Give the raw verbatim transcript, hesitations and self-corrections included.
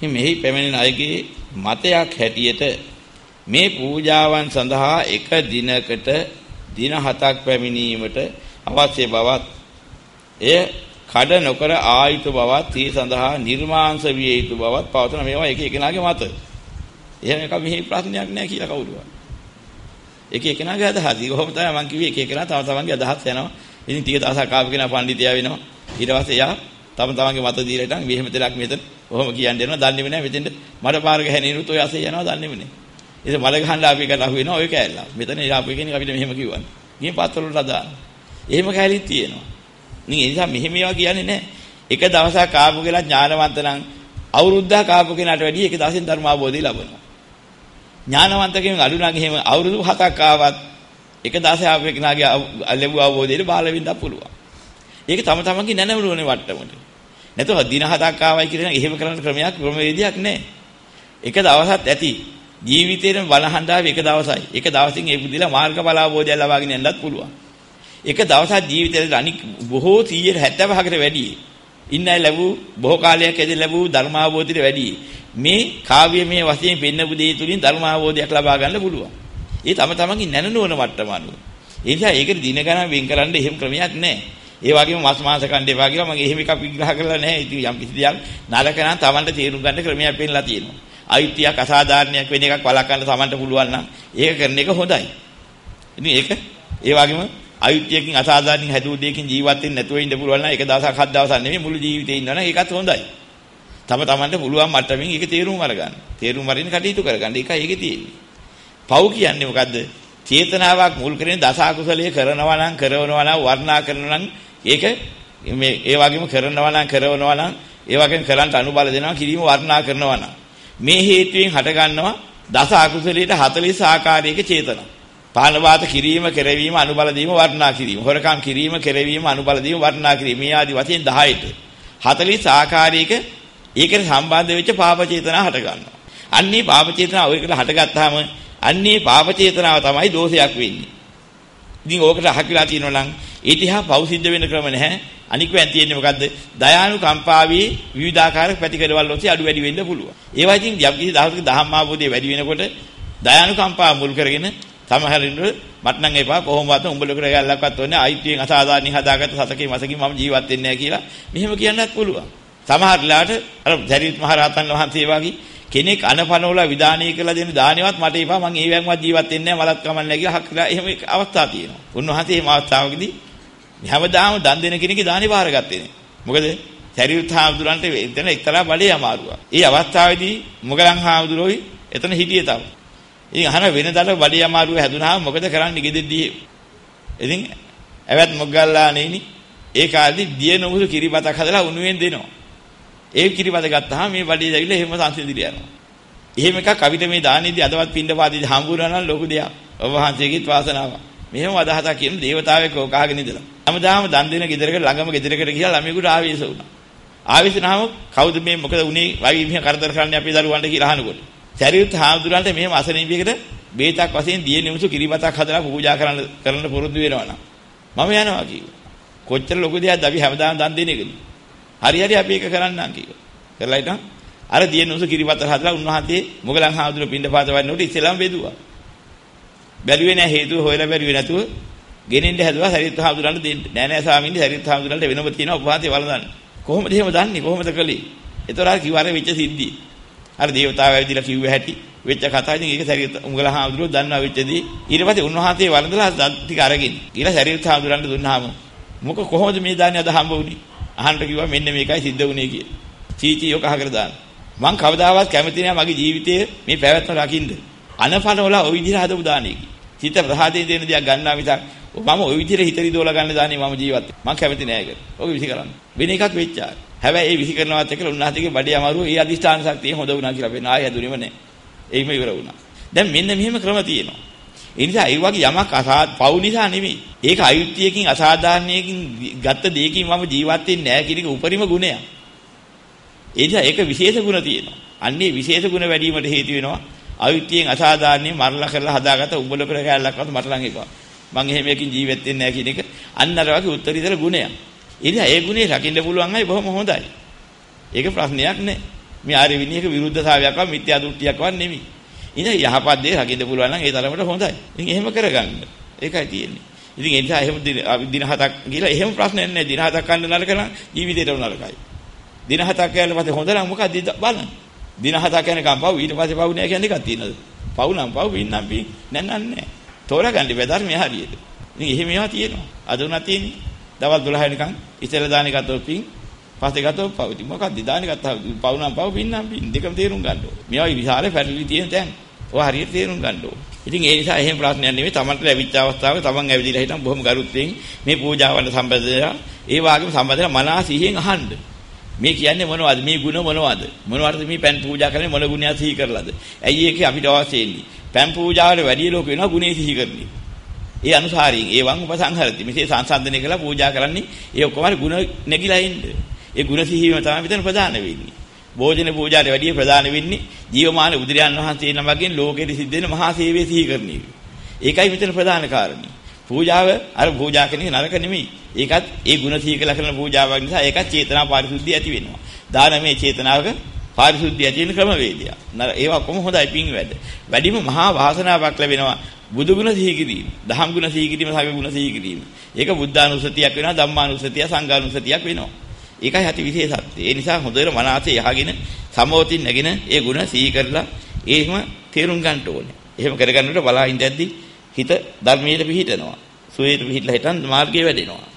මෙහි පැමිණෙන අයගේ මතයක් හැටියට මේ පූජාවන් සඳහා එක දිනකට දින හතක් පැමිණීමට අවශ්‍ය බවත් එය කඩ නොකර ආයුතු බවත් ඒ සඳහා නිර්මාංශ විය යුතු බවත් පවතන මේවා එක එකනාගේ මත. එහෙම එක මෙහි ප්‍රශ්නයක් නැහැ කියලා කවුරුවත්. එක එකනාගේ අදහස්. කොහොම තමයි මම කිව්වේ එක එකනා තම තමන්ගේ අදහස් යනවා. ඉතින් ටික දවසක් ආපු කෙනා පඬිතියා වෙනවා. ඊට පස්සේ යා තම තමන්ගේ මත දීලා ඉතින් මෙහෙම දෙයක් මෙතන කොහොම කියන්නේ යනවා දන්නේම නැහැ. මෙතෙන්ට මඩ පාර ගහනිනුත් ඔය අසේ යනවා දන්නේම නැහැ. ඉතින් මල ගහන්න ආපු එකට අහු වෙනවා ඔය කෑල්ල. මෙතන ආපු කෙනෙක් අපිට මෙහෙම කිව්වනේ. ගිහින් පත්වල වලට දාන්න. එහෙම කෑලිත් තියෙනවා. ඉතින් ඒ නිසා මෙහෙම ඒවා කියන්නේ නැහැ. එක දවසක් ආපු කෙනා ඥානවන්ත නම් අවුරුද්දක් ආපු කෙනාට වැඩිය එක දවසෙන් ධර්ම අවබෝධය ලබනවා. ඥානවන්ත කෙනෙක් අඩු නම් එහෙම අවුරුදු හතක් ආවත් එක දවසේ ආපු කෙනාගේ ලැබුව අවබෝධයට බාල වෙන්නත් පුළුවන්. ඒක තම තමන්ගේ නැනවලුනේ වට්ටමට. නැතොත් දින හතක් ආවයි කියලා එහෙම කරන්න ක්‍රමයක් ක්‍රමවේදයක් නැහැ. එක දවසක් ඇති ජීවිතේම බලහඬාව එක දවසයි. එක දවසින් ඒ බුද්ධිලා මාර්ගඵල අවබෝධය ලබාගෙන යන්නත් පුළුවන්. එක දවසක් ජීවිතේ අනික් බොහෝ සීයට හැත්තෑවකට වැඩි ඉන්නයි ලැබු බොහෝ කාලයක් ඇදී ලැබු ධර්මාවබෝධයට වැඩි මේ කාව්‍යමය වශයෙන් පෙන්නපු දේ තුලින් ධර්මාවබෝධයක් ලබා ගන්න පුළුවන්. ඒ තම තමන්ගේ නැනනවන මට්ටම අනුව. ඒ නිසා ඒකට දින ගණන් වෙන් කරන්න එහෙම ක්‍රමයක් නැහැ. ඒ වගේම මාස මාස කණ්ඩ එපා කියලා මම එහෙම එකක් විග්‍රහ කරලා නැහැ. ඉතින් යම් කිසි දෙයක් නරක නම් තමන්ට තේරුම් ගන්න ක්‍රමයක් පෙන්නලා තියෙනවා. අයිතියක් අසාධාරණයක් වෙන එකක් වළක්වන්න තමන්ට පුළුවන් නම් ඒක කරන එක හොඳයි. ඉතින් ඒක ඒ වගේම අයිතියකින් අසාධාරණින් හැදූ දෙයකින් ජීවත් වෙන්න නැතුව ඉන්න පුළුවන් නම් ඒක දවසක් හත් දවසක් නෙමෙයි මුළු ජීවිතේ ඉන්නවනම් ඒකත් හොඳයි. තම තමන්ට පුළුවන් මට්ටමින් ඒක තේරුම් අරගන්න. තේරුම් අරගෙන කටයුතු කරගන්න. ඒකයි ඒකේ තියෙන්නේ. පව් කියන්නේ මොකද්ද? චේතනාවක් මුල් කරගෙන දස අකුසලයේ කරනවා නම් කරනවා නම් වර්ණනා කරනවා නම් ඒක මේ ඒ වගේම කරනවා නම් කරනවා නම් ඒ වගේම කරන්ට අනුබල දෙනවා කිරීම වර්ණනා කරනවා නම් මේ හේතුවෙන් හට ගන්නවා දස අකුසලයට හතළිස් ආකාරයක චේතනා. පානවාත කිරීම, කෙරවීම, අනුබල දීම, වර්ණනා කිරීම. හොරකම් කිරීම, කෙරවීම, අනුබල දීම, වර්ණනා කිරීම. මේ ආදි වශයෙන් දහයට හතළිස් ආකාරයක ඒකට සම්බන්ධ වෙච්ච පාප චේතනා හට ගන්නවා. අන්නේ පාප චේතනාව ඔයකට හටගත්තාම අන්නේ පාප චේතනාව තමයි දෝෂයක් වෙන්නේ. ඉතින් ඕකට අහකිලා තියෙනවා නම් ඒ තියා පව් සිද්ධ වෙන ක්‍රම නැහැ. අනික වෙන් තියෙන්නේ මොකද්ද? දයානුකම්පාවේ විවිධාකාර පැතිකඩවල ඔස්සේ අඩු වැඩි වෙන්න පුළුවන්. ඒවා ඉතින් යම් කිසි දහසක දහම් ආභෝධය වැඩි වෙනකොට දයානුකම්පාව මුල් කරගෙන සමහරින්ද මට නම් එපා කොහොමවත් උඹල කර ගැල්ලක්වත් ඕනේ අයිතියෙන් අසාධාරණින් හදාගත්ත සතකේ මසකින් මම ජීවත් වෙන්නේ නැහැ කියලා මෙහෙම කියන්නත් පුළුවන්. සමහරලාට අර ජරිත් මහ රහතන් වහන්සේ වගේ කෙනෙක් අනපනවල විධානය කළා දෙන දානෙවත් මට එපා මං ඒවෙන්වත් ජීවත් වෙන්නේ නැහැ මලත් කමන්නේ කියලා හක්ලා එහෙම අවස්ථා තියෙනවා. උන්වහන්සේ මේ අවස්ථාවකදී හැමදාම දන් දෙන කෙනෙක්ගේ දානේ බාරගත්තේ නැහැ. මොකද සරියුත් හාමුදුරන්ට එතන එක්තරා බඩේ අමාරුවක්. ඒ අවස්ථාවේදී මොගලන් හාමුදුරුවෝයි එතන හිටියේ තව. ඉතින් අහන වෙනදාට බඩේ අමාරුව හැදුනහම මොකද කරන්නේ ගෙදෙද්දී? ඉතින් ඇවත් මොග්ගල්ලා නෙයිනි. ඒ කාලේ දිය නොමුසු කිරිබතක් හදලා උණුවෙන් දෙනවා. ඒ කිරිබත ගත්තාම මේ බඩේ දැවිලා එහෙම සංසිඳිලා යනවා. එහෙම එකක් අපිට මේ දානෙදී අදවත් පින්ඩපාතේදී හම්බුනා නම් ලොකු දෙයක්. ඔබ වහන්සේගේත් වාසනාවක්. මෙහෙම අදහසක් කියන දේවතාවෙක් ඕකහගෙන ඉඳලා. හැමදාම දන් දෙන ගෙදරකට ළඟම ගෙදරකට ගිහලා ළමයෙකුට ආවේශ වුණා. ආවේශ වුණාම කවුද මේ මොකද උනේ වයි මෙහෙ කරදර කරන්නේ අපේ දරුවන්ට කියලා අහනකොට. සරියුත් හාමුදුරන්ට මෙහෙම අසනීපයකට බේතක් වශයෙන් දිය නිවුසු කිරිබතක් හදලා පූජා කරන්න කරන්න පුරුදු වෙනවා නම් මම යනවා කිව්වා. කොච්චර ලොකු දෙයක්ද අපි හැමදාම දන් දෙන එකනේ. හරි හරි අපි ඒක කරන්නම් කිව්වා. කරලා ඉතින් අර දිය නිවුසු කිරිබත හදලා උන්වහන්සේ මොගලන් හාමුදුර පින්ඩපාත වන්නකොට ඉස්සෙල්ලාම බෙදුවා. බැලුවේ නැහැ හේතුව හොයලා බැලුවේ නැතුව ගෙනින්න හැදුවා සරියුත් හාමුදුරන්ට දෙන්න. නෑ නෑ ස්වාමීන් වහන්සේ සරියුත් හාමුදුරන්ට වෙනම තියෙනවා උපවාසය වළඳන්න. කොහොමද එහෙම දන්නේ? කොහොමද කළේ? ඒතර අර කිව්ව අර වෙච්ච සිද්ධිය. අර දේවතාවය ඇවිදලා කිව්ව හැටි වෙච්ච කතාව ඉතින් ඒක සරියුත් උංගල හාමුදුරුවෝ දන්නවා වෙච්චදී. ඊට පස්සේ උන්වහන්සේ වළඳලා දත් ටික අරගෙන ඊළඟ සරියුත් හාමුදුරන්ට දුන්නාම මොක කොහොමද මේ දාන්නේ අද හම්බ වුනේ? අහන්න කිව්වා මෙන්න මේකයි සිද්ධ වුනේ කියලා. චීචී යෝක අහකට දාන්න. මං කවදාවත් කැමති නෑ මගේ ජීවිතයේ මේ පැවැත්ම රකින්න. අනපන වල ওই විදිහට හදපු දාන්නේ. චිත්ත ප්‍රසාදයෙන් දෙන දේ ගන්නවා මිසක් මම ওই විදිහට හිත රිදවලා ගන්න දාන්නේ මම ජීවත් වෙන්නේ. මං කැමති නෑ ඒකට. ඔක විසි කරන්න. වෙන එකක් වෙච්චා. හැබැයි ඒ විසි කරනවත් එක්කලා උන්වහන්සේගේ බඩේ අමාරුව ඒ අදිෂ්ඨාන ශක්තිය හොඳ වුණා කියලා වෙන ආයෙ හැදුනේම නෑ. ඒකම ඉවර වුණා. දැන් මෙන්න මෙහෙම ක්‍රම තියෙනවා. ඒ නිසා ඒ වගේ යමක් අසාත් පව් නිසා නෙමෙයි. ඒක අයුක්තියකින් අසාධාරණයකින් ගත්ත දෙයකින් මම ජීවත් වෙන්නේ නැහැ කියන එක උපරිම ගුණයක්. ඒ නිසා ඒක විශේෂ ගුණ තියෙනවා. අන්නේ විශේෂ ගුණ වැඩි වීමට හේතු වෙනවා. අයුක්තියෙන් අසාධාරණේ මරලා කරලා හදාගත්ත උඹල කර කැලලක්වත් මට ළඟ එපා. මං එහෙම එකකින් ජීවත් වෙන්නේ නැහැ කියන එක අන්න අර වගේ උත්තරීතර ගුණයක්. ඒ නිසා ඒ ගුණේ රකින්න පුළුවන් අය බොහොම හොඳයි. ඒක ප්‍රශ්නයක් නෑ. මේ ආර්ය විනයක විරුද්ධතාවයක්වත් මිත්‍යා දෘෂ්ටියක්වත් නෙමෙයි. ඉතින් යහපත් දේ රකින්න පුළුවන් නම් ඒ තරමට හොඳයි. ඉතින් එහෙම කරගන්න. ඒකයි තියෙන්නේ. ඉතින් ඒ නිසා එහෙම දින හතක් කියලා එහෙම ප්‍රශ්නයක් නැහැ. දින හතක් කන්න නරක නම් ජීවිතේටම නරකයි. දින හතක් යන පස්සේ හොඳ නම් මොකක්ද බලන්න. දින හතක් යනකම් පව් ඊට පස්සේ පව් නෑ කියන්නේ එකක් තියෙනවද? පව් නම් පව් පින් නම් පින් නැන්නන්නේ. තෝරගන්න බෑ ධර්මයේ හරියට. ඉතින් එහෙම ඒවා තියෙනවා. අද උනත් තියෙන්නේ. දවල් දොළහ වෙනකන් ඉතල දාන එකත් පින් පස්සේ ගත්තොත් පව්. ඉතින් මොකක්ද දාන එකත් පව් නම් පව් පින් නම් පින් දෙකම තේරුම් ගන්න ඕනේ. මේවා විශාල පැටලී තියෙන තැන්. ඔය හරියට තේරුම් ගන්න ඕනේ. ඉතින් ඒ නිසා එහෙම ප්‍රශ්නයක් නෙවෙයි. Tamanට ලැබිච්ච අවස්ථාවේ Taman ඇවිදලා හිටන් බොහොම ගරුත්වයෙන් මේ පූජාවන්ට සම්බන්ධලා ඒ වාගේම සම්බන්ධලා මනස සිහියෙන් අහන්න. මේ කියන්නේ මොනවද? මේ ಗುಣ මොනවද? මොනවද මේ පෑන් පූජා කරන්නේ මොන ගුණයක් සිහි කරලාද? ඇයි ඒකේ අපිට අවශ්‍ය වෙන්නේ? පෑන් පූජාවල වැඩි ලෝක වෙනවා ගුණේ සිහි කරන්නේ. ඒ අනුසාරයෙන් ඒ වං උපසංහරති. මෙසේ සංසන්දනය කළා පූජා කරන්නේ ඒ ඔක්කොම ගුණ නැగిලා ඉන්නේ. ඒ ගුණ සිහිවීම තමයි මෙතන ප්‍රධාන වෙන්නේ. භෝජන පූජාවේ වැඩි ප්‍රධාන වෙන්නේ ජීවමාන බුදුරයන් වහන්සේ නමකින් ලෝකෙට සිද්ධ වෙන මහා සේවයේ සිහි කරන එක. ඒකයි මෙතන ප්‍රධාන කාරණේ. පූජාව අර පූජා කරන එක නරක නෙමෙයි. ඒකත් ඒ ගුණ සිහි කළ කරන පූජාවක් නිසා ඒකත් චේතනා පාරිශුද්ධිය ඇති වෙනවා. දානමේ චේතනාවක පාරිශුද්ධිය ඇති වෙන ක්‍රමවේදය. ඒවා කොහොම හොඳයි පිං වැඩ. වැඩිම මහා වාසනාවක් ලැබෙනවා බුදු ගුණ සිහි කිරීම, දහම් ගුණ සිහි කිරීම, සංඝ ගුණ සිහි කිරීම. ඒක බුද්ධානුස්සතියක් වෙනවා, ධම්මානුස්සතිය, සංඝානුස්සතියක් වෙනවා. ඒකයි ඇති විශේෂත්වය. ඒ නිසා හොඳට මනසේ යහගෙන සමෝතින් නැගෙන ඒ ගුණ සිහි කරලා ඒකම තේරුම් ගන්න ඕනේ. එහෙම කරගන්නකොට බලා ඉඳද්දි හිත ධර්මයේ පිහිටනවා. සුවේට පිහිටලා හිටන් මාර්ගයේ වැඩෙනවා.